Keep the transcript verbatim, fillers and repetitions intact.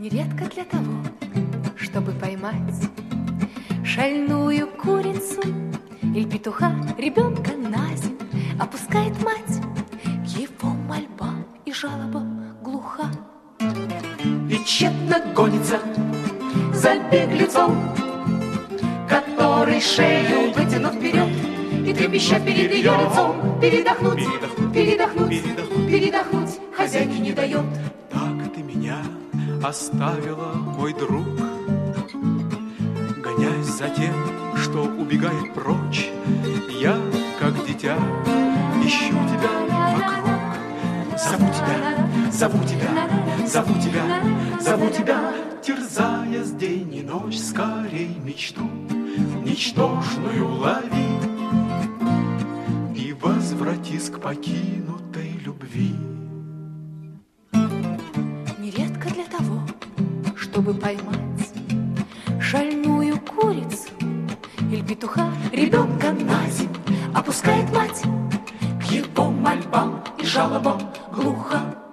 Нередко для того, чтобы поймать шальную курицу или петуха, ребенка на земь опускает мать. К его мольбам и жалобам глуха. И тщетно гонится за беглецом, который шею вытянув вперед и трепеща перед ее лицом, передохнуть, передохнуть, передохнуть, передохнуть, передохнуть хозяйке не дает. Так ты меня оставила, мой друг, гонясь за тем, что убегает прочь. Я, как дитя, ищу тебя вокруг. Зову тебя, зову тебя, зову тебя, зову тебя, терзая с день и ночь, скорей мечту ничтожную лови и возвратись к покинутой любви. Нередко для того, чтобы поймать шальную курицу или петуха, ребенка на земь опускает мать. К его мольбам и жалобам глухо.